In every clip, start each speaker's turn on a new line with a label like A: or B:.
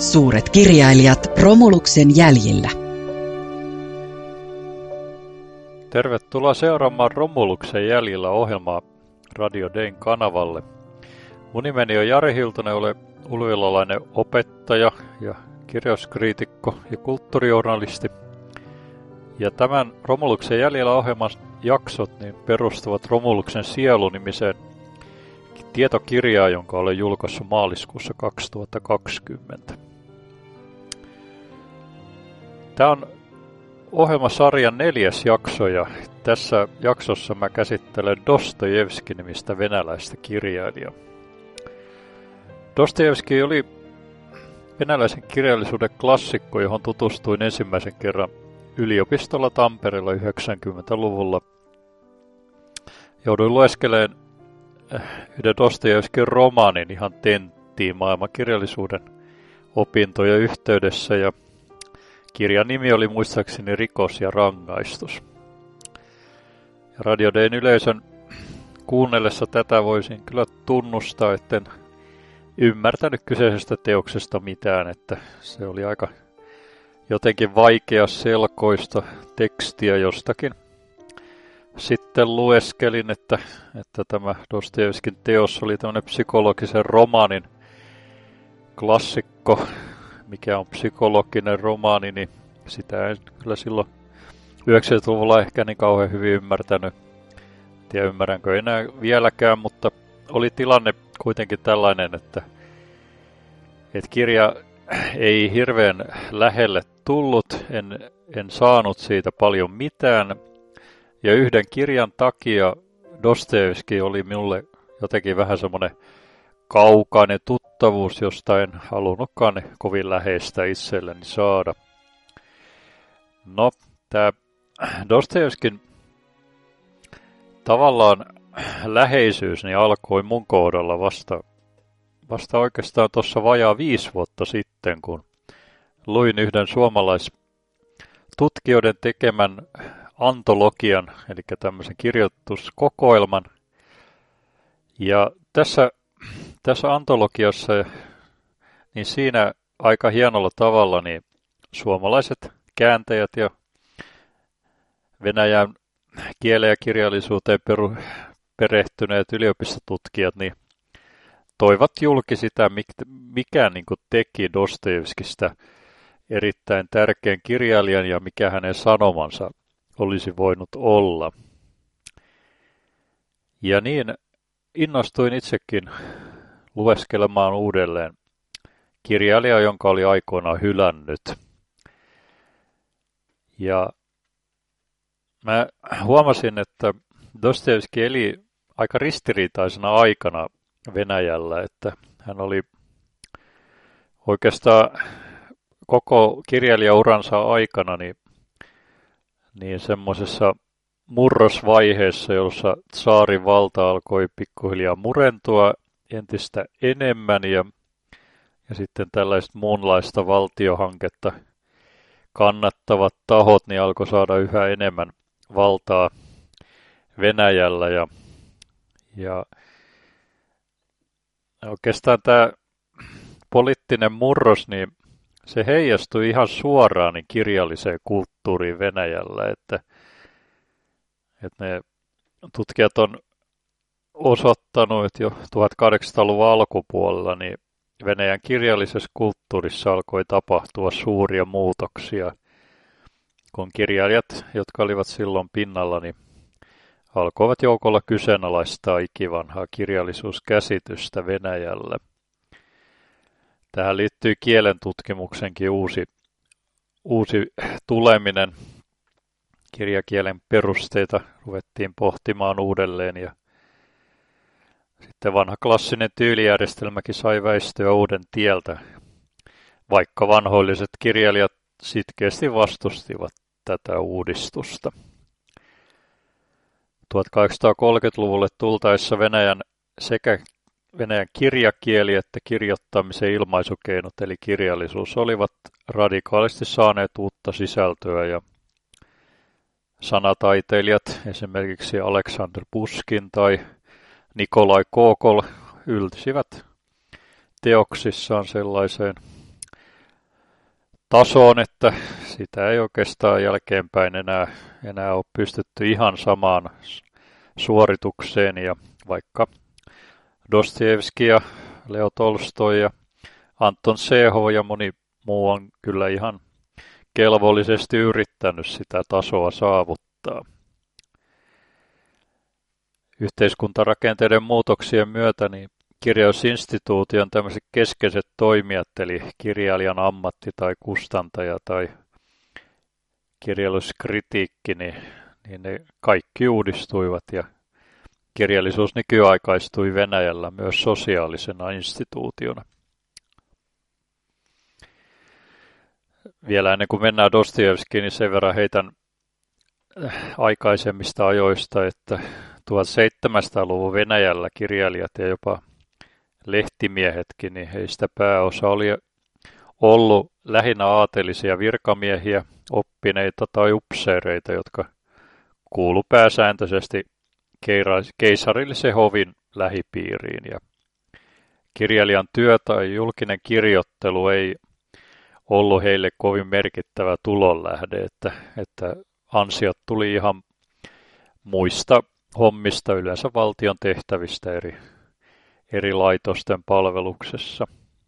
A: Suuret kirjailijat Romuluksen jäljillä.
B: Tervetuloa seuraamaan Romuluksen jäljillä ohjelmaa Radio Dayn kanavalle. Mun nimeni on Jari Hiltunen, olen ulvilalainen opettaja ja kirjauskriitikko ja kulttuurijournalisti. Ja tämän Romuluksen jäljellä ohjelman jaksot perustuvat Romuluksen sielu-nimiseen tietokirjaan, jonka olen julkaissut maaliskuussa 2020. Tämä on ohjelmasarjan 4. jakso ja tässä jaksossa mä käsittelen Dostojevski-nimistä venäläistä kirjailijaa. Dostojevski oli venäläisen kirjallisuuden klassikko, johon tutustuin ensimmäisen kerran yliopistolla Tampereella 90-luvulla. Jouduin lueskelemaan yhden Dostojevskin romaanin ihan tenttiin maailmankirjallisuuden opintojen yhteydessä ja kirjan nimi oli muistaakseni Rikos ja rangaistus. Ja Radio Dayn yleisön kuunnellessa tätä voisin kyllä tunnustaa, etten ymmärtänyt kyseisestä teoksesta mitään, että se oli aika jotenkin vaikea selkoista tekstiä jostakin. Sitten lueskelin, että tämä Dostojevskin teos oli tämmöinen psykologisen romaanin klassikko. Mikä on psykologinen romaani, niin sitä en kyllä silloin 90-luvulla ehkä niin kauhean hyvin ymmärtänyt. En tiedä ymmärränkö enää vieläkään, mutta oli tilanne kuitenkin tällainen, että kirja ei hirveän lähelle tullut, en saanut siitä paljon mitään. Ja yhden kirjan takia Dostojevski oli minulle jotenkin vähän semmoinen kaukainen tuttavuus, josta en halunnutkaan kovin läheistä itselleni saada. No, tämä Dostojevskin tavallaan läheisyys niin alkoi mun kohdalla vasta oikeastaan tuossa vajaa 5 vuotta sitten, kun luin yhden suomalaistutkijoiden tekemän antologian, eli tämmöisen kirjoituskokoelman. Ja tässä antologiassa, niin siinä aika hienolla tavalla niin suomalaiset kääntäjät ja Venäjän kieleen ja kirjallisuuteen perehtyneet yliopistotutkijat niin toivat julki sitä, mikä niin kuin teki Dostojevskista erittäin tärkeän kirjailijan ja mikä hänen sanomansa olisi voinut olla. Ja niin innostuin itsekin lueskelemaan uudelleen kirjailijaa, jonka oli aikoinaan hylännyt. Ja mä huomasin, että Dostojevski eli aika ristiriitaisena aikana Venäjällä, että hän oli oikeastaan koko kirjailijauransa aikana niin semmoisessa murrosvaiheessa, jossa tsaarin valta alkoi pikkuhiljaa murentua entistä enemmän ja sitten tällaista muunlaista valtiohanketta kannattavat tahot niin alkoi saada yhä enemmän valtaa Venäjällä ja oikeastaan tämä poliittinen murros, niin se heijastui ihan suoraan niin kirjalliseen kulttuuriin Venäjällä, että ne tutkijat on osoittanut, että jo 1800-luvun alkupuolella niin Venäjän kirjallisessa kulttuurissa alkoi tapahtua suuria muutoksia, kun kirjailijat, jotka olivat silloin pinnalla, niin alkoivat joukolla kyseenalaistaa ikivanhaa kirjallisuuskäsitystä Venäjällä. Tähän liittyy kielen tutkimuksenkin uusi tuleminen. Kirjakielen perusteita ruvettiin pohtimaan uudelleen ja sitten vanha klassinen tyylijärjestelmäkin sai väistyä uuden tieltä, vaikka vanhoilliset kirjailijat sitkeästi vastustivat tätä uudistusta. 1830-luvulle tultaessa sekä Venäjän kirjakieli että kirjoittamisen ilmaisukeinot eli kirjallisuus olivat radikaalisti saaneet uutta sisältöä ja sanataiteilijat, esimerkiksi Aleksander Puskin tai Nikolai Gogol, yltisivät teoksissaan sellaiseen tasoon, että sitä ei oikeastaan jälkeenpäin enää ole pystytty ihan samaan suoritukseen. Ja vaikka Dostojevski ja Leo Tolstoi ja Anton Čechov ja moni muu on kyllä ihan kelvollisesti yrittänyt sitä tasoa saavuttaa. Yhteiskuntarakenteiden muutoksien myötä niin kirjallisuusinstituution tämmöiset keskeiset toimijat, eli kirjailijan ammatti tai kustantaja tai kirjallisuuskritiikki, niin ne kaikki uudistuivat ja kirjallisuus nykyaikaistui Venäjällä myös sosiaalisena instituutiona. Vielä ennen kuin mennään Dostojevskiin, niin sen verran heitän aikaisemmista ajoista, että 1700-luvun Venäjällä kirjailijat ja jopa lehtimiehetkin, niin heistä pääosa oli ollut lähinnä aatelisia virkamiehiä, oppineita tai upseereita, jotka kuulu pääsääntöisesti keisarillisen hovin lähipiiriin. Ja kirjailijan työ tai julkinen kirjoittelu ei ollut heille kovin merkittävä tulonlähde, että ansiot tuli ihan muista hommista, yleensä valtion tehtävistä eri laitosten palveluksessa.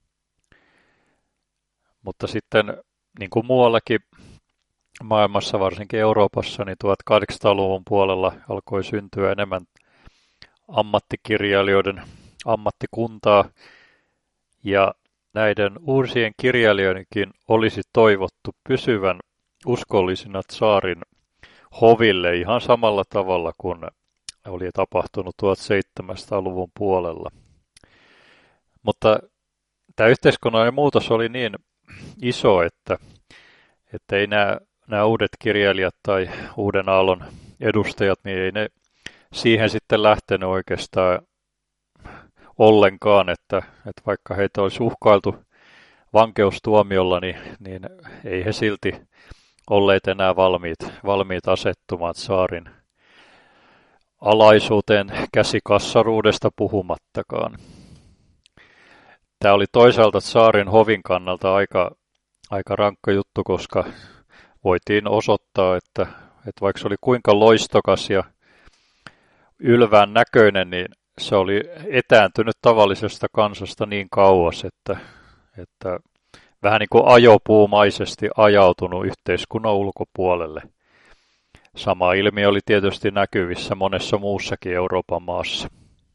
B: Mutta sitten niin kuin muuallakin maailmassa, varsinkin Euroopassa, niin 1800-luvun puolella alkoi syntyä enemmän ammattikirjailijoiden ammattikuntaa, ja näiden uusien kirjailijoidenkin olisi toivottu pysyvän uskollisina tsaarin hoville ihan samalla tavalla kuin oli tapahtunut 1700-luvun puolella. Mutta tämä yhteiskunnallinen muutos oli niin iso, että ei nämä uudet kirjailijat tai uuden aallon edustajat, niin ei ne siihen sitten lähtenyt oikeastaan ollenkaan, että vaikka heitä olisi uhkailtu vankeustuomiolla, niin ei he silti olleet enää valmiit asettumaan tsaarin alaisuuteen, käsikassaruudesta puhumattakaan. Tämä oli toisaalta tsaarin hovin kannalta aika rankka juttu, koska voitiin osoittaa, että vaikka se oli kuinka loistokas ja ylvään näköinen, niin se oli etääntynyt tavallisesta kansasta niin kauas, että vähän niin kuin ajopuumaisesti ajautunut yhteiskunnan ulkopuolelle. Sama ilmiö oli tietysti näkyvissä monessa muussakin Euroopan maassa.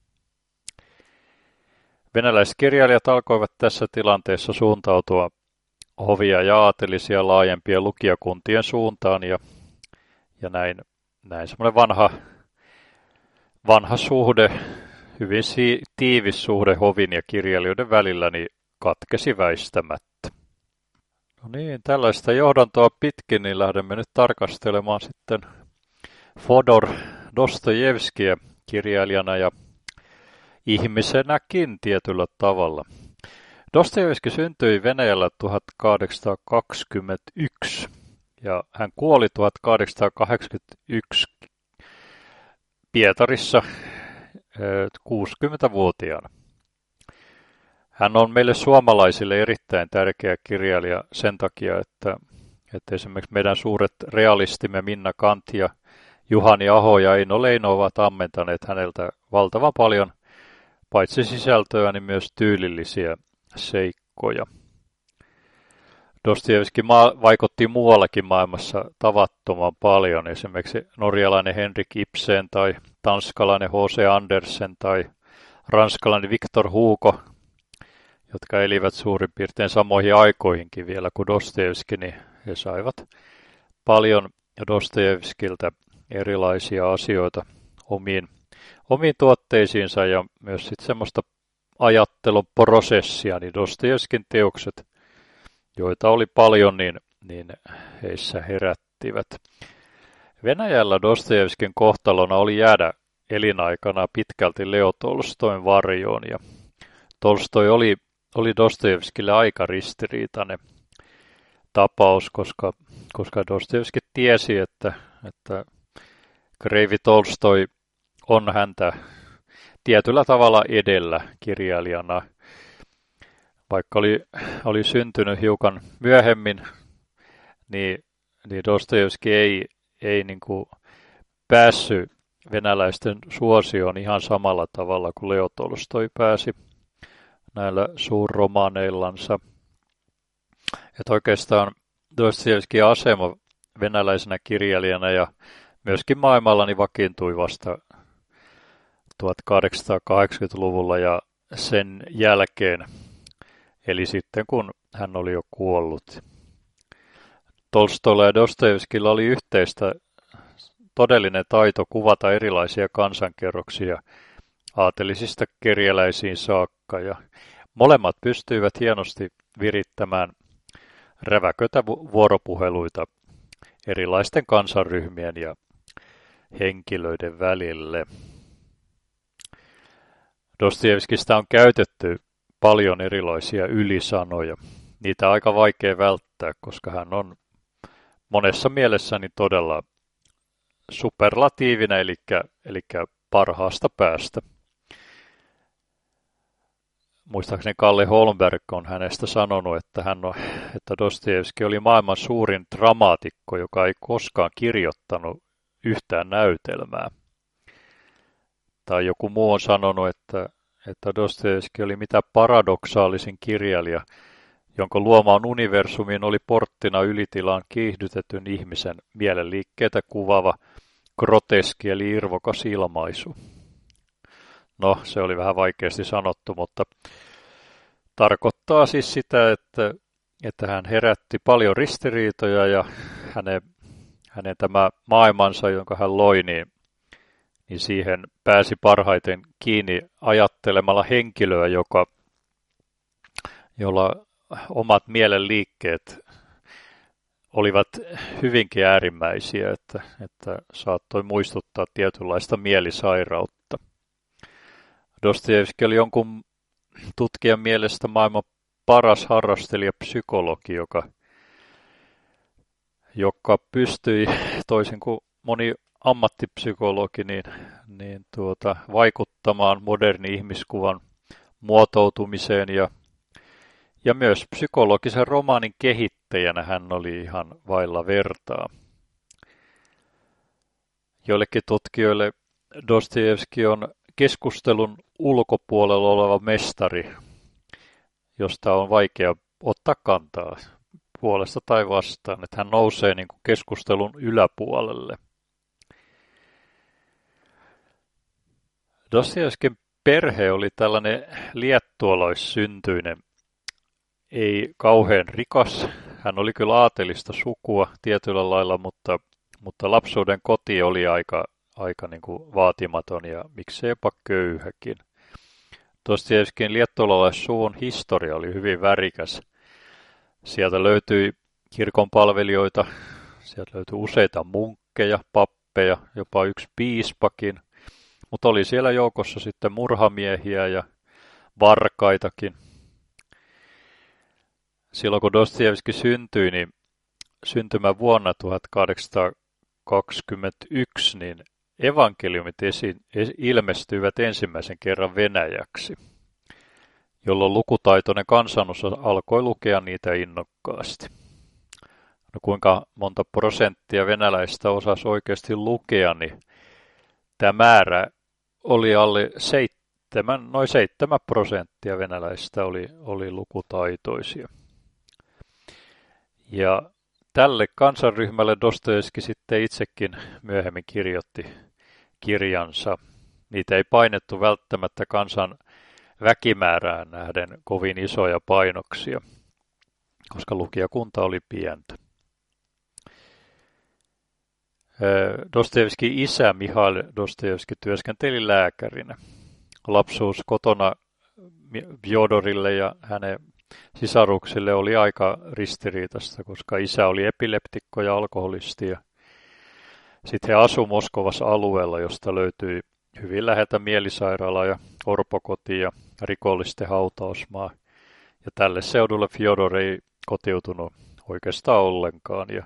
B: Venäläiskirjailijat alkoivat tässä tilanteessa suuntautua hovia ja aatelisia laajempien lukijakuntien suuntaan, ja näin semmoinen vanha suhde, hyvin tiivis suhde hovin ja kirjailijoiden välillä, niin katkesi väistämättä. No niin, tällaista johdantoa pitkin, niin lähdemme nyt tarkastelemaan sitten Fodor Dostojevskiä kirjailijana ja ihmisenäkin tietyllä tavalla. Dostojevski syntyi Venäjällä 1821 ja hän kuoli 1881 Pietarissa 60-vuotiaana. Hän on meille suomalaisille erittäin tärkeä kirjailija sen takia, että esimerkiksi meidän suuret realistimme Minna Kant ja Juhani Aho ja Eino Leino ovat ammentaneet häneltä valtavan paljon paitsi sisältöä, niin myös tyylillisiä seikkoja. Dostojevski vaikutti muuallakin maailmassa tavattoman paljon, esimerkiksi norjalainen Henrik Ibsen tai tanskalainen H.C. Andersen tai ranskalainen Victor Hugo, jotka elivät suurin piirtein samoihin aikoihinkin vielä kuin Dostojevski, niin he saivat paljon Dostojevskiltä erilaisia asioita omiin tuotteisiinsa ja myös sitten semmoista ajattelun prosessia, niin Dostojevskin teokset, joita oli paljon, niin heissä herättivät. Venäjällä Dostojevskin kohtalona oli jäädä elinaikana pitkälti Leo Tolstoin varjoon, ja Tolstoi oli Dostojevskille aika ristiriitainen tapaus, koska Dostojevski tiesi, että kreivi Tolstoi on häntä tietyllä tavalla edellä kirjailijana, vaikka oli syntynyt hiukan myöhemmin, niin Dostojevski ei niin kuin päässyt venäläisten suosioon ihan samalla tavalla kuin Leo Tolstoi pääsi näillä suurromaaneillansa. Että oikeastaan Dostojevskin asema venäläisenä kirjailijana ja myöskin maailmalla niin vakiintui vasta 1880-luvulla ja sen jälkeen, eli sitten kun hän oli jo kuollut. Tolstoilla ja Dostojevskilla oli yhteistä todellinen taito kuvata erilaisia kansankerroksia aatelisista kerjäläisiin saakka, ja molemmat pystyivät hienosti virittämään räväköitä vuoropuheluita erilaisten kansanryhmien ja henkilöiden välille. Dostojevskista on käytetty paljon erilaisia ylisanoja. Niitä on aika vaikea välttää, koska hän on monessa mielessäni todella superlatiivinen, eli parhaasta päästä. Muistaakseni Kalle Holmberg on hänestä sanonut, että Dostojevski oli maailman suurin dramaatikko, joka ei koskaan kirjoittanut yhtään näytelmää. Tai joku muu on sanonut, että Dostojevski oli mitä paradoksaalisin kirjailija, jonka luomaan universumiin oli porttina ylitilaan kiihdytetyn ihmisen mielenliikkeitä kuvaava groteski eli irvokas ilmaisu. No, se oli vähän vaikeasti sanottu, mutta tarkoittaa siis sitä, että hän herätti paljon ristiriitoja ja hänen tämä maailmansa, jonka hän loi, niin siihen pääsi parhaiten kiinni ajattelemalla henkilöä, jolla omat mielenliikkeet olivat hyvinkin äärimmäisiä, että saattoi muistuttaa tietynlaista mielisairautta. Dostojevski oli jonkun tutkijan mielestä maailman paras harrastelija psykologi, joka pystyi toisin kuin moni ammattipsykologi vaikuttamaan moderni ihmiskuvan muotoutumiseen ja myös psykologisen romaanin kehittäjänä hän oli ihan vailla vertaa. Joillekin tutkijoille Dostojevski on keskustelun ulkopuolella oleva mestari, josta on vaikea ottaa kantaa puolesta tai vastaan, että hän nousee niin kuin keskustelun yläpuolelle. Dostojevskin perhe oli tällainen liettualaissyntyinen, ei kauhean rikas. Hän oli kyllä aatelista sukua tietyllä lailla, mutta lapsuuden koti oli aika niin kuin vaatimaton ja miksei jopa köyhäkin. Dostojevskin liettualaissuvun historia oli hyvin värikäs. Sieltä löytyi kirkonpalvelijoita, sieltä löytyi useita munkkeja, pappeja, jopa yksi piispakin, mutta oli siellä joukossa sitten murhamiehiä ja varkaitakin. Silloin kun Dostojevski syntyi, niin syntymävuonna 1821, niin evankeliumit ilmestyivät ensimmäisen kerran venäjäksi, jolloin lukutaitoinen kansanosa alkoi lukea niitä innokkaasti. No kuinka monta prosenttia venäläistä osasi oikeasti lukea, niin tämä määrä oli alle 7, noin 7% venäläistä oli lukutaitoisia. Ja tälle kansanryhmälle Dostojevski sitten itsekin myöhemmin kirjoitti kirjansa. Niitä ei painettu välttämättä kansan väkimäärään nähden kovin isoja painoksia, koska lukijakunta oli pientä. Dostojevskin isä Mihail Dostojevski työskenteli lääkärinä. Lapsuus kotona Fjodorille ja hänen sisaruksille oli aika ristiriitaista, koska isä oli epileptikko ja alkoholisti. Sitten he asuivat Moskovassa alueella, josta löytyi hyvin läheltä mielisairaala ja orpokoti ja rikollisten hautausmaa. Ja tälle seudulle Fjodor ei kotiutunut oikeastaan ollenkaan. Ja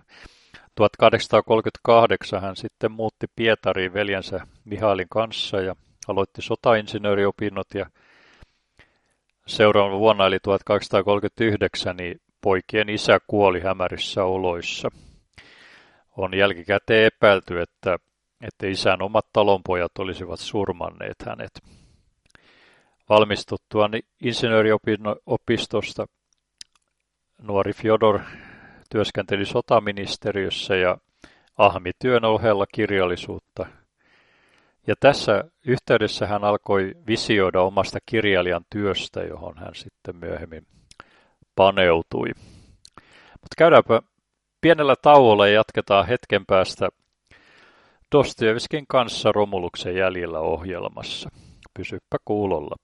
B: 1838 hän sitten muutti Pietariin veljensä Mihailin kanssa ja aloitti sotainsinööriopinnot ja seuraavana vuonna eli 1839 niin poikien isä kuoli hämärissä oloissa. On jälkikäteen epäilty, että isän omat talonpojat olisivat surmanneet hänet. Valmistuttuaan insinööriopistosta nuori Fjodor työskenteli sotaministeriössä ja ahmi työn ohella kirjallisuutta. Ja tässä yhteydessä hän alkoi visioida omasta kirjailijan työstä, johon hän sitten myöhemmin paneutui. Mutta käydäänpä pienellä tauolla ja jatketaan hetken päästä Dostojevskin kanssa Romuluksen jäljillä -ohjelmassa. Pysyppä kuulolla.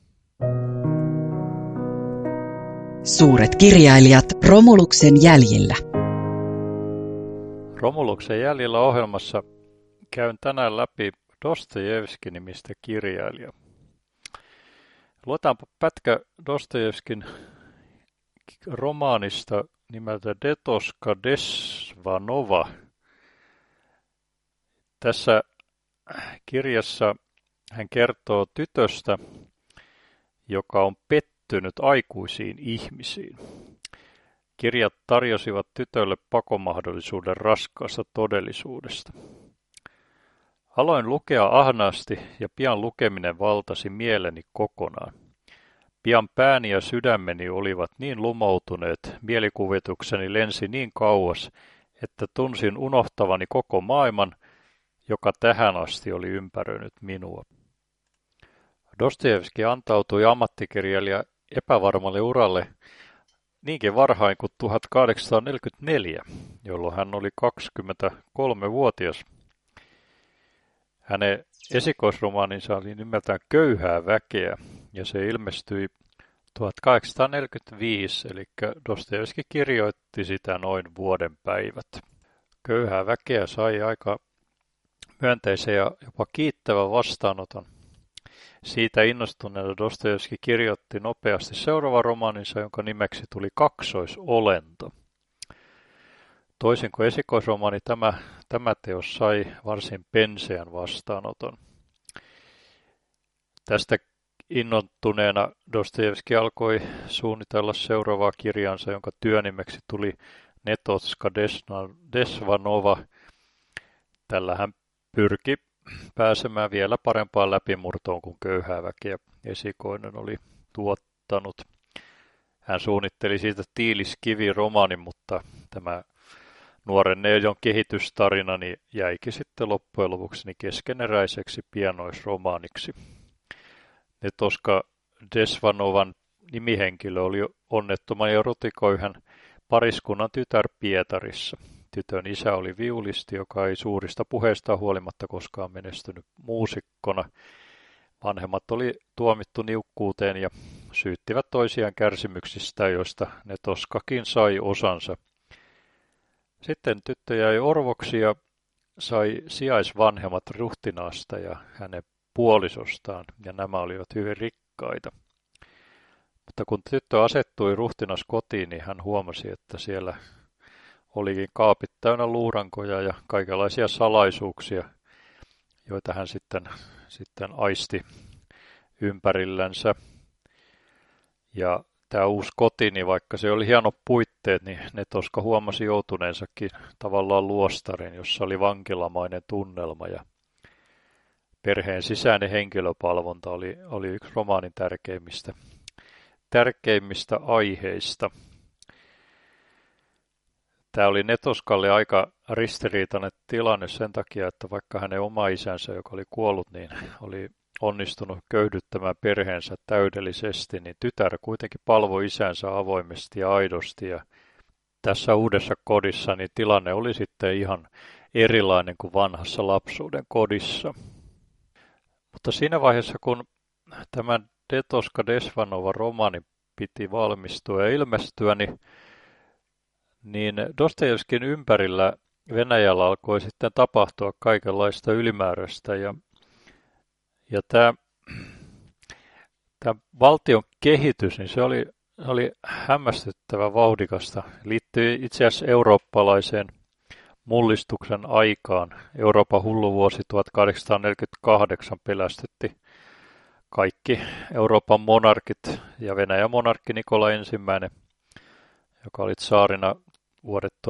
A: Suuret kirjailijat Romuluksen jäljillä.
B: Romuluksen jäljillä -ohjelmassa käyn tänään läpi Dostojevski-nimistä kirjailija. Luetaanpa pätkä Dostojevskin romaanista nimeltä Detoska Desvanova. Tässä kirjassa hän kertoo tytöstä, joka on pettynyt aikuisiin ihmisiin. Kirjat tarjosivat tytölle pakomahdollisuuden raskaasta todellisuudesta. Aloin lukea ahnaasti ja pian lukeminen valtasi mieleni kokonaan. Pian pääni ja sydämeni olivat niin lumoutuneet, mielikuvitukseni lensi niin kauas, että tunsin unohtavani koko maailman, joka tähän asti oli ympäröinyt minua. Dostojevski antautui ammattikirjailija epävarmalle uralle niinkin varhain kuin 1844, jolloin hän oli 23-vuotias. Hänen esikoisromaaninsa oli nimeltään Köyhää väkeä, ja se ilmestyi 1845, eli Dostojevski kirjoitti sitä noin vuoden päivät. Köyhää väkeä sai aika myönteisen ja jopa kiittävän vastaanoton. Siitä innostuneena Dostojevski kirjoitti nopeasti seuraavan romaaninsa, jonka nimeksi tuli Kaksoisolento. Toisin kuin esikoisromaani, tämä teos sai varsin penseän vastaanoton. Tästä innoittuneena Dostojevski alkoi suunnitella seuraavaa kirjansa, jonka työnimeksi tuli Netoska Desvanova. Tällä hän pyrki pääsemään vielä parempaan läpimurtoon kuin Köyhää väkeä esikoinen oli tuottanut. Hän suunnitteli siitä tiiliskivi-romaanin, mutta tämä nuoren neijon kehitystarina jäikin sitten loppujen lopuksi keskeneräiseksi pienoisromaaniksi. Netoska Desvanovan nimihenkilö oli onnettoman ja rutiköyhän pariskunnan tytär Pietarissa. Tytön isä oli viulisti, joka ei suurista puheista huolimatta koskaan menestynyt muusikkona. Vanhemmat oli tuomittu niukkuuteen ja syyttivät toisiaan kärsimyksistä, joista Netoskakin sai osansa. Sitten tyttö jäi orvoksi ja sai sijaisvanhemmat ruhtinaasta ja hänen puolisostaan, ja nämä olivat hyvin rikkaita. Mutta kun tyttö asettui ruhtinaskotiin, niin hän huomasi, että siellä olikin kaapit täynnä luurankoja ja kaikenlaisia salaisuuksia, joita hän sitten aisti ympärillänsä. Ja tämä uusi koti, niin vaikka se oli hienot puitteet, niin Netoska huomasi joutuneensakin tavallaan luostarin, jossa oli vankilamainen tunnelma. Ja perheen sisäinen henkilöpalvonta oli yksi romaanin tärkeimmistä aiheista. Tämä oli Netoskalle aika ristiriitainen tilanne sen takia, että vaikka hänen oma isänsä, joka oli kuollut, niin oli onnistunut köyhdyttämään perheensä täydellisesti, niin tytär kuitenkin palvoi isänsä avoimesti ja aidosti. Ja tässä uudessa kodissa niin tilanne oli sitten ihan erilainen kuin vanhassa lapsuuden kodissa. Mutta siinä vaiheessa, kun tämän Detoska Desvanova romaani piti valmistua ja ilmestyä, niin Dostojevskin ympärillä Venäjällä alkoi sitten tapahtua kaikenlaista ylimääräistä. Ja tämä valtion kehitys, niin se oli hämmästyttävän vauhdikasta. Liittyi itse asiassa eurooppalaiseen mullistuksen aikaan. Euroopan hulluvuosi 1848 pelästytti kaikki Euroopan monarkit ja Venäjän monarkki Nikola I, joka oli tsaarina vuodet 1825-1855,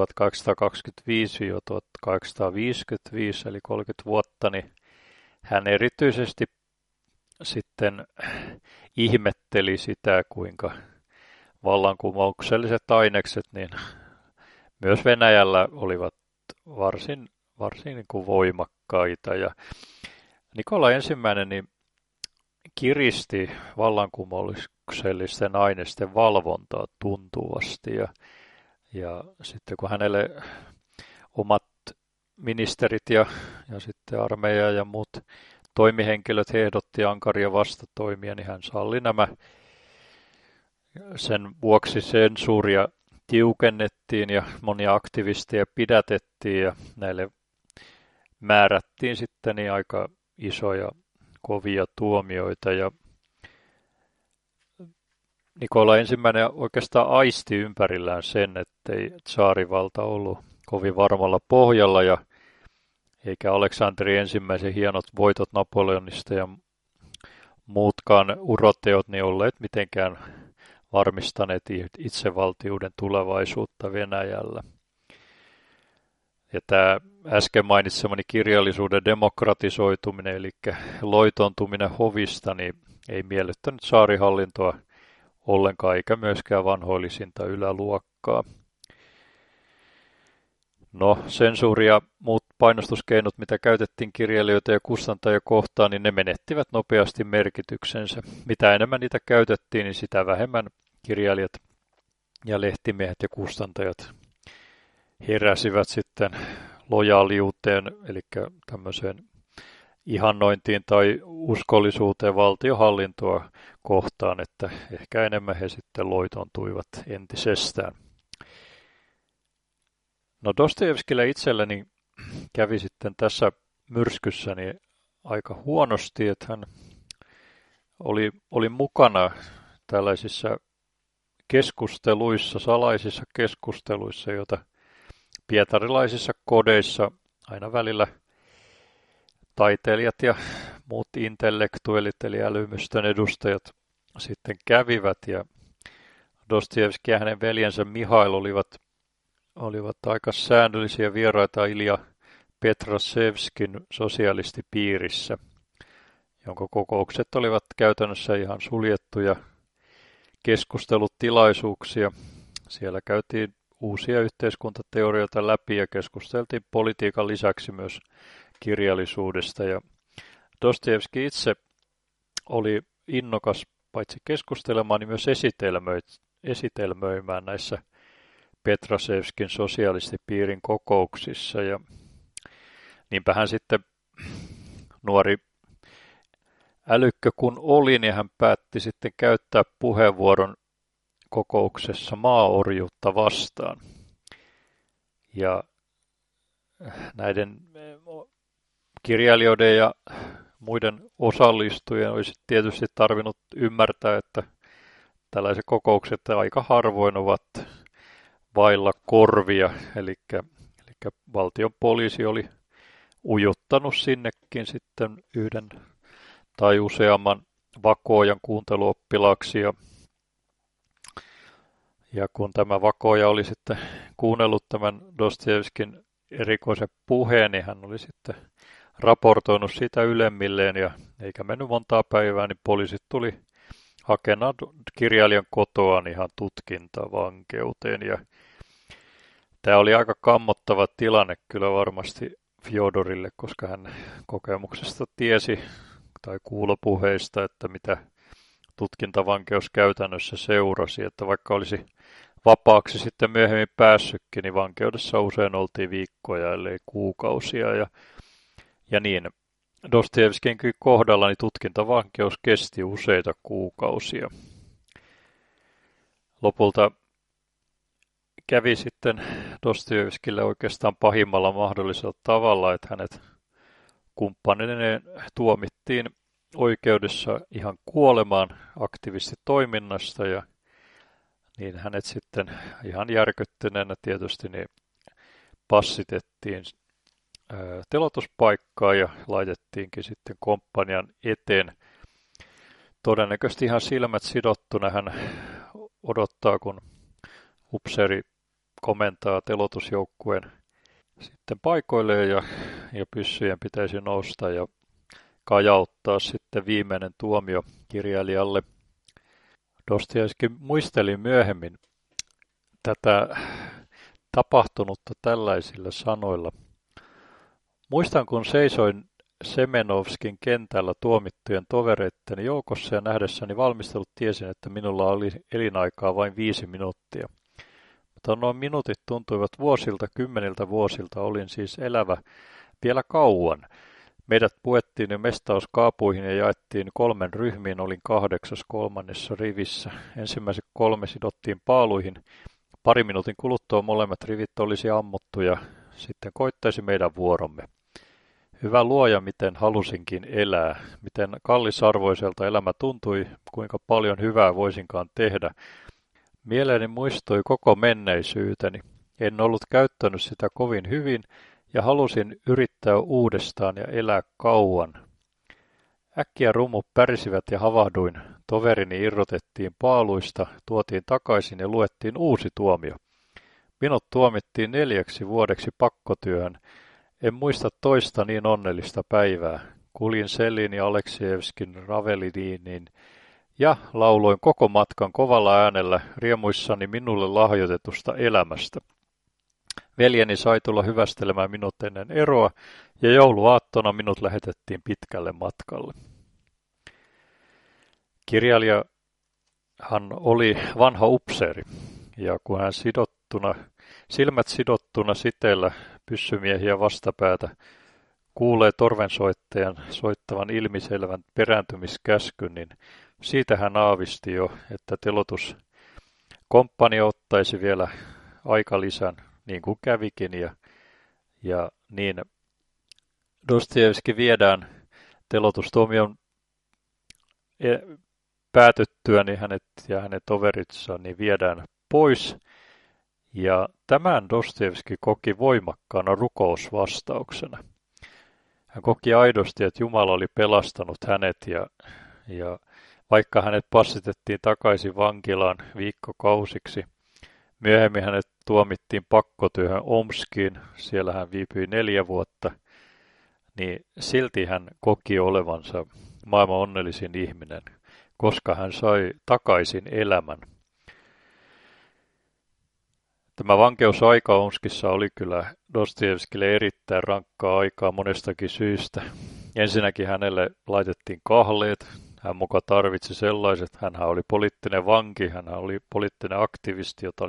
B: eli 30 vuotta, niin hän erityisesti sitten ihmetteli sitä, kuinka vallankumoukselliset ainekset niin myös Venäjällä olivat varsin niin kuin voimakkaita. Ja Nikola I niin kiristi vallankumouksellisten aineisten valvontaa tuntuvasti. Ja sitten kun hänelle omat ministerit ja sitten armeija ja muut toimihenkilöt ehdotti ankaria vastatoimia, niin hän salli nämä. Sen vuoksi sensuuria tiukennettiin ja monia aktivisteja pidätettiin ja näille määrättiin sitten niin aika isoja kovia tuomioita. Ja Nikola I oikeastaan aisti ympärillään sen, ettei tsaarivalta ollut kovin varmalla pohjalla ja eikä Aleksanteri ensimmäisen hienot voitot Napoleonista ja muutkaan uroteot niin olleet mitenkään varmistaneet itsevaltiuden tulevaisuutta Venäjällä. Ja tämä äsken mainitsemani kirjallisuuden demokratisoituminen, eli loitontuminen hovista, niin ei miellyttänyt tsaarihallintoa ollenkaan, eikä myöskään vanhoillisinta yläluokkaa. No, sensuuri ja muut painostuskeinot, mitä käytettiin kirjailijoita ja kustantajia kohtaan, niin ne menettivät nopeasti merkityksensä. Mitä enemmän niitä käytettiin, niin sitä vähemmän kirjailijat ja lehtimiehet ja kustantajat heräsivät sitten lojaaliuteen, eli tämmöiseen ihannointiin tai uskollisuuteen valtiohallintoa kohtaan, että ehkä enemmän he sitten loitontuivat entisestään. No Dostojevskille itselleni kävi sitten tässä myrskyssä niin aika huonosti, että hän oli mukana tällaisissa keskusteluissa, salaisissa keskusteluissa, joita pietarilaisissa kodeissa aina välillä taiteilijat ja muut intellektuellit eli älymystön edustajat sitten kävivät. Ja Dostojevski ja hänen veljensä Mihail olivat aika säännöllisiä vieraita Ilja Petrashevskin sosialistipiirissä, jonka kokoukset olivat käytännössä ihan suljettuja keskustelutilaisuuksia. Siellä käytiin uusia yhteiskuntateorioita läpi ja keskusteltiin politiikan lisäksi myös kirjallisuudesta. Ja Dostojevski itse oli innokas paitsi keskustelemaan, niin myös esitelmöimään näissä Petrashevskin sosialistipiirin kokouksissa. Ja niinpä hän sitten nuori älykkö kun oli, niin hän päätti sitten käyttää puheenvuoron kokouksessa maaorjuutta vastaan. Ja näiden kirjailijoiden ja muiden osallistujien olisi tietysti tarvinnut ymmärtää, että tällaiset kokoukset aika harvoin ovat vailla korvia, eli valtion poliisi oli ujuttanut sinnekin sitten yhden tai useamman vakoojan kuunteluoppilaaksi. Ja kun tämä vakooja oli sitten kuunnellut tämän Dostojevskin erikoisen puheen, niin hän oli sitten raportoinut sitä ylemmilleen ja eikä mennyt montaa päivää, niin poliisit tuli hakemaan kirjailijan kotoaan ihan tutkintavankeuteen. Ja tämä oli aika kammottava tilanne kyllä varmasti Fjodorille, koska hän kokemuksesta tiesi tai kuulopuheista, että mitä tutkintavankeus käytännössä seurasi, että vaikka olisi vapaaksi sitten myöhemmin päässytkin, niin vankeudessa usein oltiin viikkoja, ellei kuukausia. Ja niin, Dostojevskin kohdalla niin tutkintavankeus kesti useita kuukausia. Lopulta kävi sitten Dostojevskille oikeastaan pahimmalla mahdollisella tavalla, että hänet kumppanineen tuomittiin oikeudessa ihan kuolemaan aktivistitoiminnasta ja niin hänet sitten ihan järkyttyneenä tietysti niin passitettiin teloituspaikkaan ja laitettiinkin sitten komppanian eteen. todennäköisesti ihan silmät sidottuna hän odottaa, kun upseeri komentaa teloitusjoukkueen sitten paikoilleen ja pyssyjen pitäisi nousta ja kajauttaa sitten viimeinen tuomio kirjailijalle. Dostojevski muisteli myöhemmin tätä tapahtunutta tällaisilla sanoilla. Muistan, kun seisoin Semenovskin kentällä tuomittujen tovereitteni joukossa ja nähdessäni valmistelut tiesin, että minulla oli elinaikaa vain 5 minuuttia. Mutta nuo minuutit tuntuivat vuosilta, 10 vuosilta, olin siis elävä vielä kauan. Meidät puettiin jo mestauskaapuihin ja jaettiin 3 ryhmiin, olin 8. kolmannessa rivissä. Ensimmäiset 3 sidottiin paaluihin. 2 minuutin kuluttua molemmat rivit olisi ammuttu ja sitten koittaisi meidän vuoromme. Hyvä luoja, miten halusinkin elää, miten kallisarvoiselta elämä tuntui, kuinka paljon hyvää voisinkaan tehdä. Mieleeni muistui koko menneisyyteni. En ollut käyttänyt sitä kovin hyvin ja halusin yrittää uudestaan ja elää kauan. Äkkiä rumut pärisivät ja havahduin. Toverini irrotettiin paaluista, tuotiin takaisin ja luettiin uusi tuomio. Minut tuomittiin 4 vuodeksi pakkotyöhön. En muista toista niin onnellista päivää. Kuljin Sellin ja Aleksejevskin Raveliniin ja lauloin koko matkan kovalla äänellä riemuissani minulle lahjoitetusta elämästä. Veljeni sai tulla hyvästelemään minut ennen eroa ja jouluaattona minut lähetettiin pitkälle matkalle. Kirjailijahan oli vanha upseeri ja kun hän silmät sidottuna siteellä pyssymiehiä vastapäätä kuulee torvensoittajan soittavan ilmiselvän perääntymiskäskyn, niin siitä hän aavisti jo, että teloituskomppania ottaisi vielä aikalisän, niin kuin kävikin, ja niin Dostojevski viedään teloitustuomion päätyttyä, niin hänet ja hänen toveritsa niin viedään pois. Ja tämän Dostojevski koki voimakkaana rukousvastauksena. Hän koki aidosti, että Jumala oli pelastanut hänet ja vaikka hänet passitettiin takaisin vankilaan viikkokausiksi, myöhemmin hänet tuomittiin pakkotyöhön Omskiin, siellä hän viipyi 4 vuotta, niin silti hän koki olevansa maailman onnellisin ihminen, koska hän sai takaisin elämän. Tämä vankeusaika Omskissa oli kyllä Dostojevskille erittäin rankkaa aikaa monestakin syystä. Ensinnäkin hänelle laitettiin kahleet, hän muka tarvitsi sellaiset, hänhän oli poliittinen vanki, hänhän oli poliittinen aktivisti, jota oli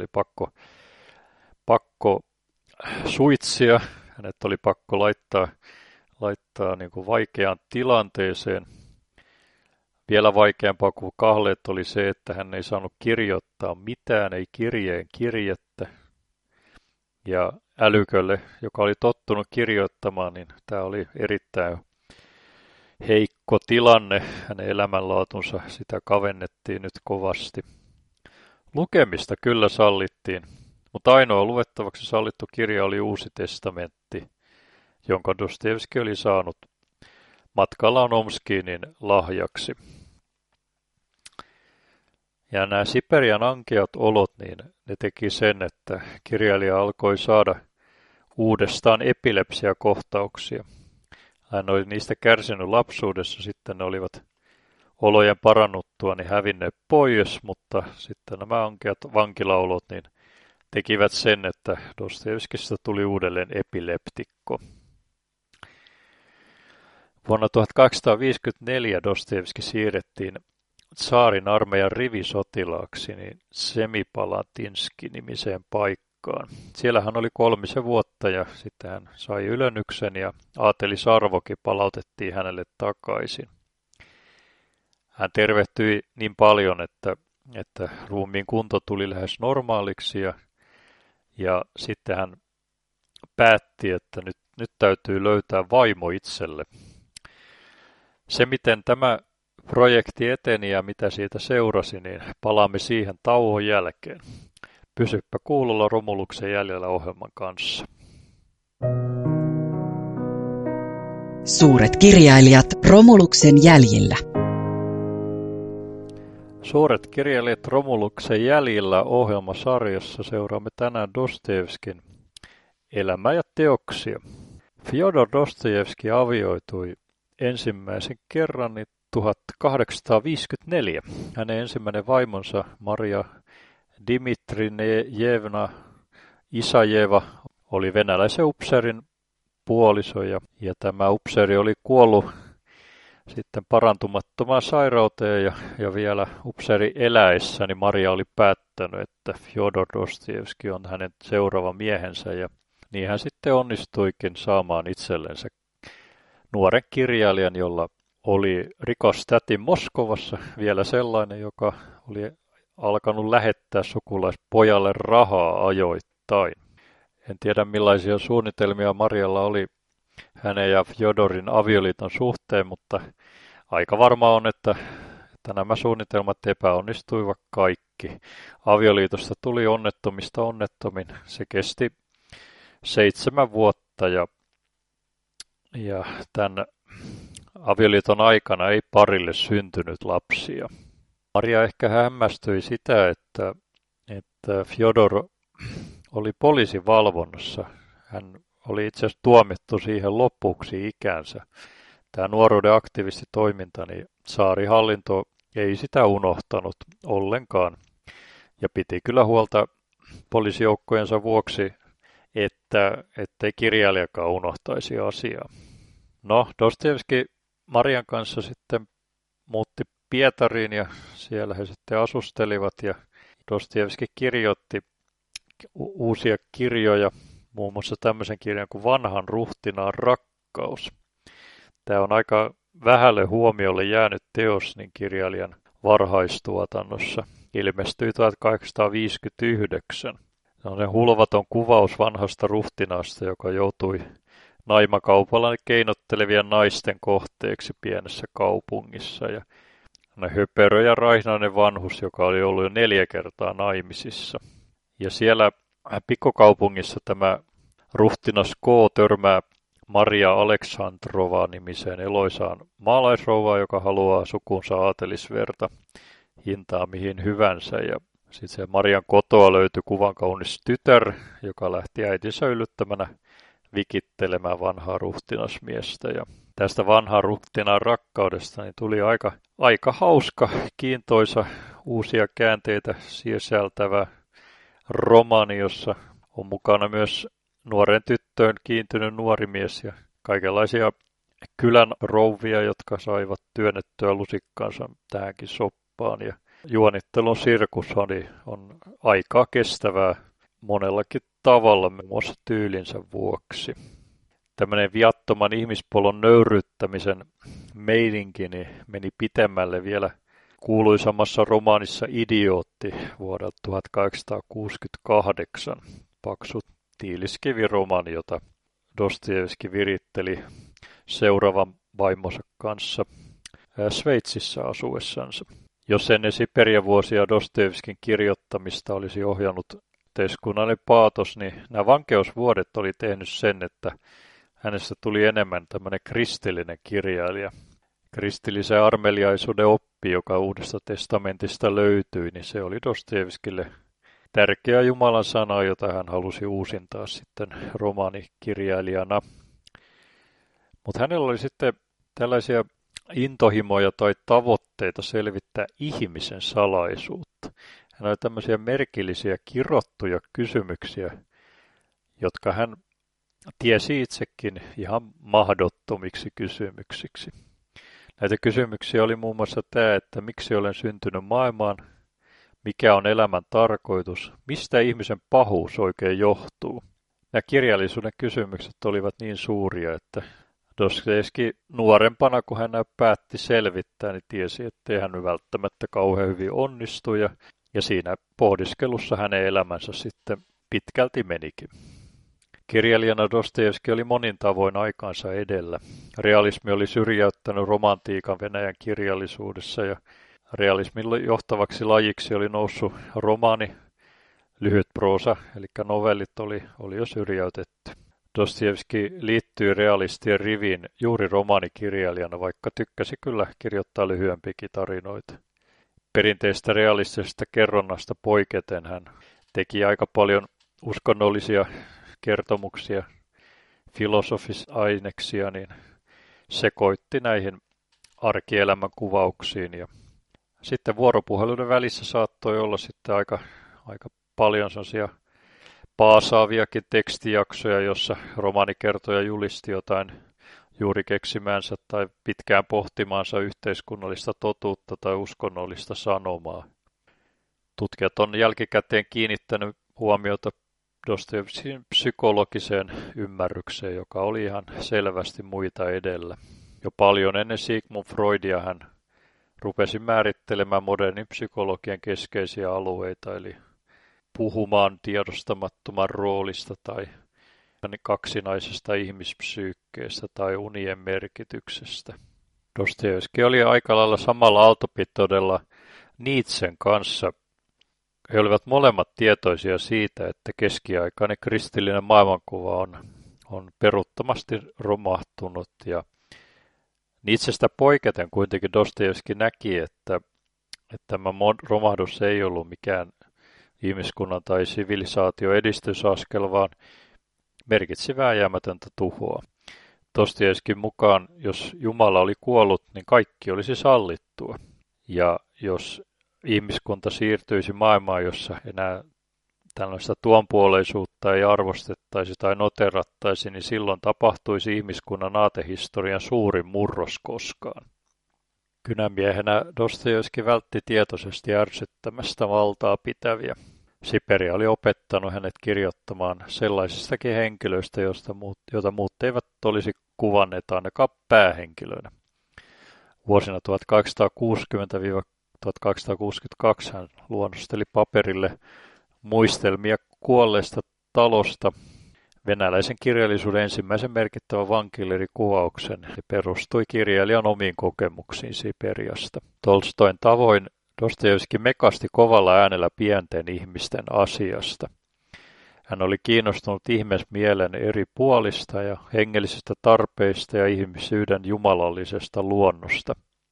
B: pakko suitsia, hänet oli pakko laittaa niin kuin vaikeaan tilanteeseen. Vielä vaikeampaa kuin kahleet oli se, että hän ei saanut kirjoittaa mitään, ei kirjeen kirjettä. Ja älykölle, joka oli tottunut kirjoittamaan, niin tämä oli erittäin heikko tilanne. Hänen elämänlaatunsa sitä kavennettiin nyt kovasti. Lukemista kyllä sallittiin, mutta ainoa luettavaksi sallittu kirja oli Uusi testamentti, jonka Dostojevski oli saanut matkallaan Omskiin lahjaksi. Ja nämä Siperian ankeat olot, niin ne teki sen, että kirjailija alkoi saada uudestaan epilepsiakohtauksia. Hän oli niistä kärsinyt lapsuudessa, sitten ne olivat olojen parannuttua niin hävinneet pois, mutta sitten nämä ankeat vankilaolot niin tekivät sen, että Dostojevskista tuli uudelleen epileptikko. Vuonna 1854 Dostojevski siirrettiin tsaarin armeijan rivisotilaaksi niin Semipalatinski-nimiseen paikkaan. Siellä hän oli 3 vuotta ja sitten hän sai ylennyksen ja aatelisarvokin palautettiin hänelle takaisin. Hän tervehtyi niin paljon, että ruumiin kunto tuli lähes normaaliksi ja sitten hän päätti, että nyt täytyy löytää vaimo itselle. Se, miten tämä projekti eteni ja mitä siitä seurasi, niin palaamme siihen tauon jälkeen. Pysyppä kuulolla Romuluksen jäljellä ohjelman kanssa.
A: Suuret kirjailijat Romuluksen jäljillä.
B: Suuret kirjailijat Romuluksen jäljillä ohjelmasarjassa seuraamme tänään Dostojevskin elämää ja teoksia. Fjodor Dostojevski avioitui ensimmäisen kerran 1854. Hänen ensimmäinen vaimonsa Maria Dmitrijevna Isajeva oli venäläisen upseerin puoliso ja tämä upseeri oli kuollut sitten parantumattomaan sairauteen ja vielä upseeri eläessä, niin Maria oli päättänyt, että Fjodor Dostojevski on hänen seuraava miehensä ja niin hän sitten onnistuikin saamaan itsellensä nuoren kirjailijan, jolla oli rikas täti Moskovassa, vielä sellainen, joka oli alkanut lähettää sukulaispojalle rahaa ajoittain. En tiedä millaisia suunnitelmia Marialla oli hänen ja Fjodorin avioliiton suhteen, mutta aika varma on, että nämä suunnitelmat epäonnistuivat kaikki. Avioliitosta tuli onnettomista onnettomin. Se kesti 7 vuotta ja tämän avioliiton aikana ei parille syntynyt lapsia. Maria ehkä hämmästyi sitä, että Fjodor oli poliisivalvonnassa. Hän oli itse asiassa tuomittu siihen lopuksi ikänsä. Tämä nuoruuden aktiivistitoiminta, niin saarihallinto ei sitä unohtanut ollenkaan ja piti kyllä huolta poliisijoukkojensa vuoksi, ettei kirjailijakaan unohtaisi asiaa. No, Dostojevski Marian kanssa sitten muutti Pietariin ja siellä he sitten asustelivat ja Dostojevski kirjoitti uusia kirjoja, muun muassa tämmöisen kirjan kuin Vanhan ruhtinaan rakkaus. Tämä on aika vähälle huomiolle jäänyt teos niin kirjailijan varhaistuotannossa. Ilmestyi 1859. Se on se hulvaton kuvaus vanhasta ruhtinaasta, joka joutui naimakaupalla keinottelevien naisten kohteeksi pienessä kaupungissa. Ja höperö ja raihnainen vanhus, joka oli ollut jo 4 kertaa naimisissa. Ja siellä pikkukaupungissa tämä ruhtinas K. törmää Maria Aleksandrova-nimiseen eloisaan maalaisrouvaan, joka haluaa sukunsa aatelisverta hintaa mihin hyvänsä. Ja sitten se Marian kotoa löytyi kuvan kaunis tytär, joka lähti äitinsä yllyttämänä vikittelemään vanhaa ruhtinasmiestä. Ja tästä vanhan ruhtinaan rakkaudesta niin tuli aika hauska, kiintoisa, uusia käänteitä sisältävä romaani, jossa on mukana myös nuoren tyttöön kiintynyt nuori mies ja kaikenlaisia kylän rouvia, jotka saivat työnnettyä lusikkaansa tähänkin soppaan. Ja juonittelun sirkus on aikaa kestävää monellakin tavalla, muun muassa tyylinsä vuoksi. Tämmöinen viattoman ihmispolon nöyryyttämisen meininki meni pitemmälle vielä kuuluisammassa romaanissa Idiootti vuodelta 1868. Paksu tiiliskiviromaani, jota Dostojevski viritteli seuraavan vaimonsa kanssa Sveitsissä asuessansa. Jos ennen Siperia-vuosia Dostojevskin kirjoittamista olisi ohjannut yhteiskunnallinen paatos, niin nämä vankeusvuodet oli tehnyt sen, että hänestä tuli enemmän tämmöinen kristillinen kirjailija. Kristillisen armeliaisuuden oppi, joka Uudesta testamentista löytyi, niin se oli Dostojevskille tärkeä Jumalan sana, jota hän halusi uusintaa sitten romaanikirjailijana. Mutta hänellä oli sitten tällaisia intohimoja tai tavoitteita selvittää ihmisen salaisuutta. Hän oli tämmöisiä merkillisiä kirottuja kysymyksiä, jotka hän tiesi itsekin ihan mahdottomiksi kysymyksiksi. Näitä kysymyksiä oli muun muassa tämä, että miksi olen syntynyt maailmaan, mikä on elämän tarkoitus, mistä ihmisen pahuus oikein johtuu. Nämä kirjallisuuden kysymykset olivat niin suuria, että Dostojevski nuorempana, kun hän päätti selvittää, niin tiesi, ettei hän välttämättä kauhean hyvin onnistu ja siinä pohdiskelussa hänen elämänsä sitten pitkälti menikin. Kirjailijana Dostojevski oli monin tavoin aikaansa edellä. Realismi oli syrjäyttänyt romantiikan Venäjän kirjallisuudessa ja realismin johtavaksi lajiksi oli noussut romaani, lyhyt proosa, eli novellit oli jo syrjäytetty. Dostojevski liittyi realistien riviin juuri romaanikirjailijana, vaikka tykkäsi kyllä kirjoittaa lyhyempiäkin tarinoita. perinteistä realistisesta kerronnasta poiketen hän teki aika paljon uskonnollisia kertomuksia, filosofis-aineksia, niin sekoitti näihin arkielämän kuvauksiin. Ja sitten vuoropuheluiden välissä saattoi olla sitten aika paljon sellaisia paasaaviakin tekstijaksoja, jossa romaanikertoja julisti jotain juuri keksimäänsä tai pitkään pohtimaansa yhteiskunnallista totuutta tai uskonnollista sanomaa. Tutkijat on jälkikäteen kiinnittänyt huomiota Dostojevskin psykologiseen ymmärrykseen, joka oli ihan selvästi muita edellä. Jo paljon ennen Sigmund Freudia hän rupesi määrittelemään modernin psykologian keskeisiä alueita, eli puhumaan tiedostamattoman roolista tai kaksinaisesta ihmispsyykkeestä tai unien merkityksestä. Dostojevski oli aika lailla samalla aaltopituudella Nietzschen kanssa. He olivat molemmat tietoisia siitä, että keskiaikainen kristillinen maailmankuva on peruuttomasti romahtunut. Ja Nietzschestä poiketen kuitenkin Dostojevski näki, että tämä romahdus ei ollut mikään ihmiskunnan tai sivilisaatio edistysaskel, vaan merkitsi vääjäämätöntä tuhoa. Dostojevskin mukaan, jos Jumala oli kuollut, niin kaikki olisi sallittua. Ja jos ihmiskunta siirtyisi maailmaan, jossa enää tällaista tuonpuoleisuutta ei arvostettaisi tai noterattaisi, niin silloin tapahtuisi ihmiskunnan aatehistorian suurin murros koskaan. Kynämiehenä Dostojevski vältti tietoisesti ärsyttämästä valtaa pitäviä. Siperia oli opettanut hänet kirjoittamaan sellaisistakin henkilöistä, joita muut eivät olisi kuvanneet ainakaan päähenkilöinä. Vuosina 1860–1862 hän luonnosteli paperille muistelmia kuolleesta talosta. Venäläisen kirjallisuuden ensimmäisen merkittävän vankileirikuvauksen se perustui kirjailijan omiin kokemuksiin Siperiasta. Tolstoin tavoin Dostojevski mekasti kovalla äänellä pienten ihmisten asiasta. Hän oli kiinnostunut ihmismielen eri puolista ja hengellisistä tarpeista ja ihmisyyden jumalallisesta luonnosta.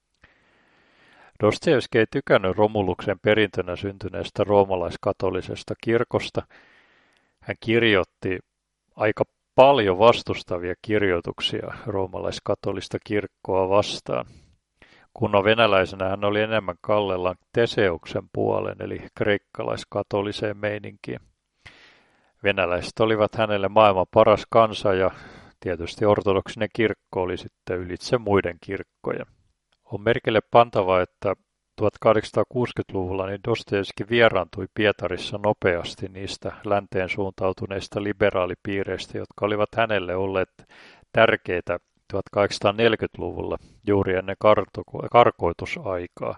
B: Dostojevski ei tykännyt Romuluksen perintönä syntyneestä roomalaiskatolisesta kirkosta. Hän kirjoitti aika paljon vastustavia kirjoituksia roomalaiskatolista kirkkoa vastaan. Kunnon venäläisenä hän oli enemmän kallellaan Teseuksen puolen, eli kreikkalaiskatoliseen meininkiin. Venäläiset olivat hänelle maailman paras kansa ja tietysti ortodoksinen kirkko oli sitten ylitse muiden kirkkojen. On merkille pantava, että 1860-luvulla niin Dostojevski vieraantui Pietarissa nopeasti niistä länteen suuntautuneista liberaalipiireistä, jotka olivat hänelle olleet tärkeitä 1840-luvulla juuri ennen karkoitusaikaa.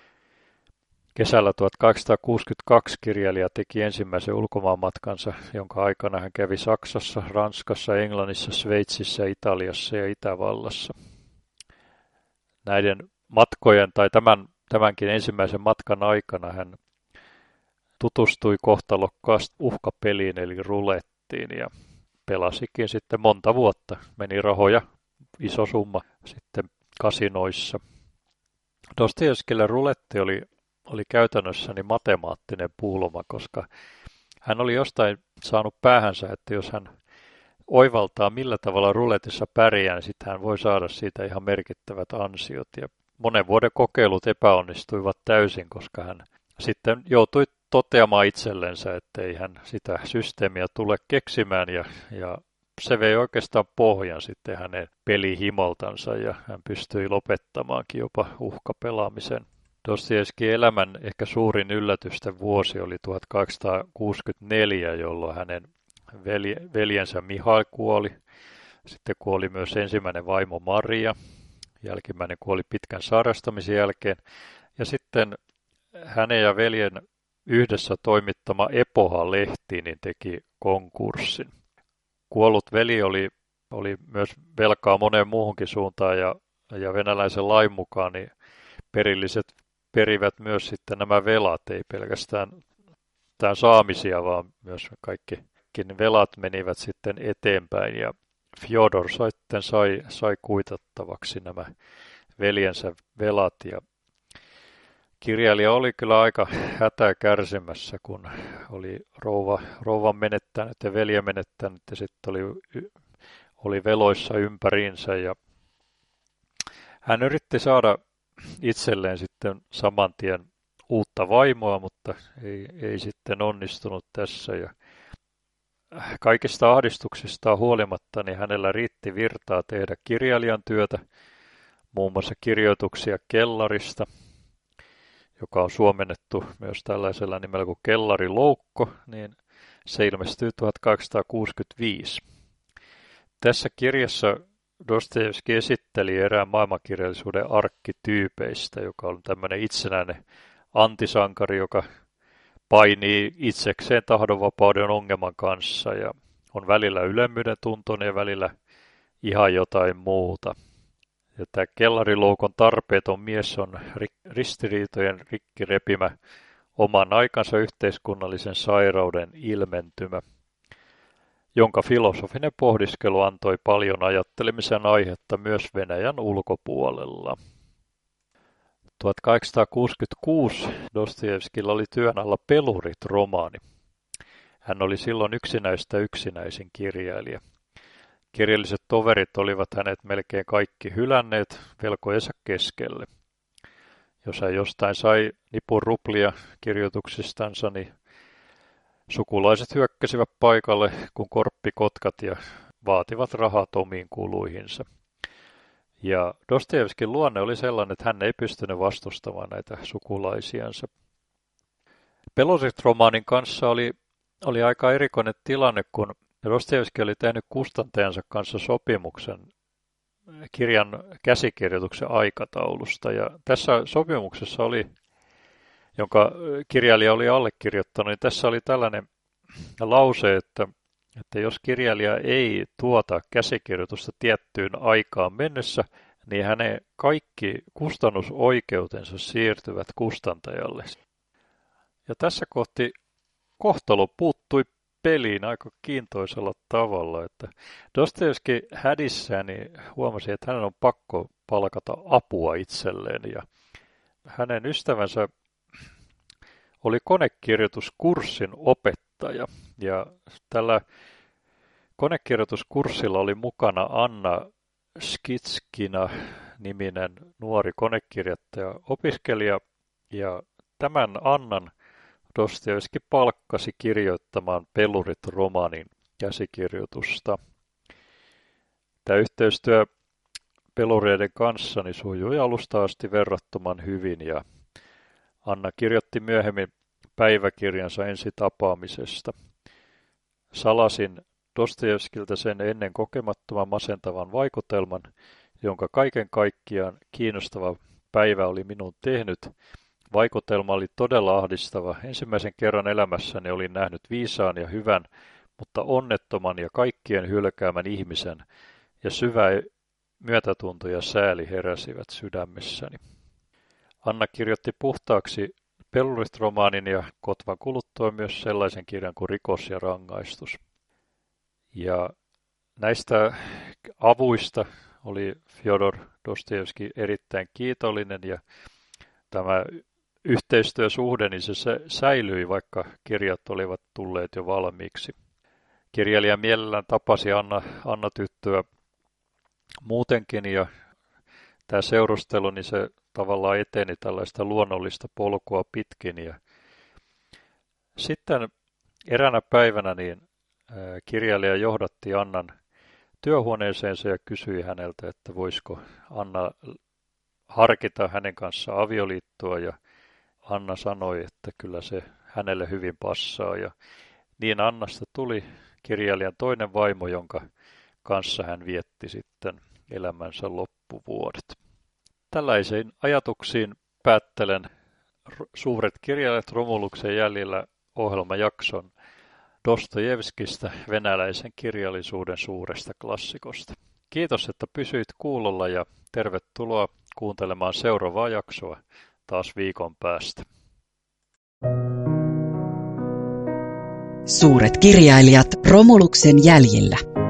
B: Kesällä 1862 kirjailija teki ensimmäisen ulkomaanmatkansa, jonka aikana hän kävi Saksassa, Ranskassa, Englannissa, Sveitsissä, Italiassa ja Itävallassa. Näiden matkojen tai tämänkin ensimmäisen matkan aikana hän tutustui kohtalokkaasti uhkapeliin eli rulettiin ja pelasikin sitten monta vuotta. Meni rahoja, iso summa sitten kasinoissa. Dostojevskille ruletti oli käytännössä niin matemaattinen pulma, koska hän oli jostain saanut päähänsä, että jos hän oivaltaa millä tavalla ruletissa pärjää, niin sitten hän voi saada siitä ihan merkittävät ansiot. Ja monen vuoden kokeilut epäonnistuivat täysin, koska hän sitten joutui toteamaan itsellensä, että ei hän sitä systeemiä tule keksimään ja se vei oikeastaan pohjan sitten hänen pelihimoltansa ja hän pystyi lopettamaankin jopa uhkapelaamisen. Dostojevskin elämän ehkä suurin yllätysten vuosi oli 1864, jolloin hänen veljensä Mihail kuoli. Sitten kuoli myös ensimmäinen vaimo Maria. Jälkimmäinen kuoli pitkän sairastamisen jälkeen. Ja sitten hänen ja veljen yhdessä toimittama Epoha-lehti niin teki konkurssin. Kuollut veli oli myös velkaa moneen muuhunkin suuntaan ja venäläisen lain mukaan niin perilliset perivät myös sitten nämä velat, ei pelkästään tämän saamisia, vaan myös kaikki velat menivät sitten eteenpäin ja Fjodor sitten sai kuitattavaksi nämä veljensä velat ja Kirjailija oli kyllä aika hätää kärsimässä, kun oli rouvan menettänyt ja veljen menettänyt ja sitten oli veloissa ympäriinsä. Ja hän yritti saada itselleen sitten saman tien uutta vaimoa, mutta ei sitten onnistunut tässä. Ja kaikista ahdistuksistaan huolimatta niin hänellä riitti virtaa tehdä kirjailijan työtä, muun muassa kirjoituksia kellarista, joka on suomennettu myös tällaisella nimellä kuin Kellariloukko, niin se ilmestyi 1865. Tässä kirjassa Dostojevski esitteli erään maailmankirjallisuuden arkkityypeistä, joka on tämmöinen itsenäinen antisankari, joka painii itsekseen tahdonvapauden ongelman kanssa ja on välillä ylemmyyden tuntoinen ja välillä ihan jotain muuta. Ja tämä Kellariloukon tarpeeton mies on ristiriitojen rikkirepimä oman aikansa yhteiskunnallisen sairauden ilmentymä, jonka filosofinen pohdiskelu antoi paljon ajattelemisen aihetta myös Venäjän ulkopuolella. 1866 Dostojevskilla oli työn alla Pelurit-romaani. Hän oli silloin yksinäistä yksinäisin kirjailija. Kirjalliset toverit olivat hänet melkein kaikki hylänneet velkojensa keskelle. Jos hän jostain sai nipun ruplia kirjoituksistansa, niin sukulaiset hyökkäsivät paikalle kuin korppikotkat ja vaativat rahat omiin kuluihinsa. Ja Dostojevskin luonne oli sellainen, että hän ei pystynyt vastustamaan näitä sukulaisiansa. Pelurit-romaanin kanssa oli aika erikoinen tilanne, kun Dostojevski oli tehnyt kustantajansa kanssa sopimuksen kirjan käsikirjoituksen aikataulusta. Ja tässä sopimuksessa jonka kirjailija oli allekirjoittanut, niin tässä oli tällainen lause, että jos kirjailija ei tuota käsikirjoitusta tiettyyn aikaan mennessä, niin hänen kaikki kustannusoikeutensa siirtyvät kustantajalle. Ja tässä kohti kohtalo puuttui peliin aika kiintoisella tavalla, että Dostojevski hädissään niin huomasi, että hänen on pakko palkata apua itselleen ja hänen ystävänsä oli konekirjoituskurssin opettaja ja tällä konekirjoituskurssilla oli mukana Anna Skitskina-niminen nuori konekirjoittaja opiskelija ja tämän Annan Dostojevski palkkasi kirjoittamaan Pelurit-romaanin käsikirjoitusta. Tämä yhteistyö pelureiden kanssa niin sujui alusta asti verrattoman hyvin ja Anna kirjoitti myöhemmin päiväkirjansa ensitapaamisesta. Salasin Dostojevskilta sen ennen kokemattoman masentavan vaikutelman, jonka kaiken kaikkiaan kiinnostava päivä oli minun tehnyt. Vaikutelma oli todella ahdistava. Ensimmäisen kerran elämässäni olin nähnyt viisaan ja hyvän, mutta onnettoman ja kaikkien hylkäämän ihmisen, ja syvä myötätunto ja sääli heräsivät sydämessäni. Anna kirjoitti puhtaaksi Pelurit-romaanin ja kotvan kuluttua myös sellaisen kirjan kuin Rikos ja rangaistus. Ja näistä avuista oli Fjodor Dostojevski erittäin kiitollinen ja tämä yhteistyösuhde niin se säilyi, vaikka kirjat olivat tulleet jo valmiiksi. Kirjailija mielellään tapasi Anna-tyttöä muutenkin ja tämä seurustelu niin se tavallaan eteni tällaista luonnollista polkua pitkin. Ja sitten eräänä päivänä niin kirjailija johdatti Annan työhuoneeseensa ja kysyi häneltä, että voisiko Anna harkita hänen kanssaan avioliittoa ja Anna sanoi, että kyllä se hänelle hyvin passaa ja niin Annasta tuli kirjailijan toinen vaimo, jonka kanssa hän vietti sitten elämänsä loppuvuodet. Tällaisiin ajatuksiin päättelen Suuret kirjailijat Romuluksen jäljellä -ohjelmajakson Dostojevskista, venäläisen kirjallisuuden suuresta klassikosta. Kiitos, että pysyit kuulolla ja tervetuloa kuuntelemaan seuraavaa jaksoa taas viikon päästä.
A: Suuret kirjailijat Romuluksen jäljillä.